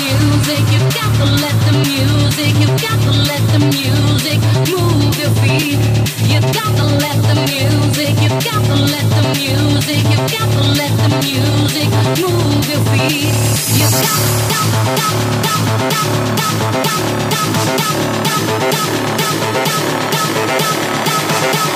music, you got to let the music, you got to let the music move your feet. You got to let the music, you got to let the music, you got to let the music move your feet. You got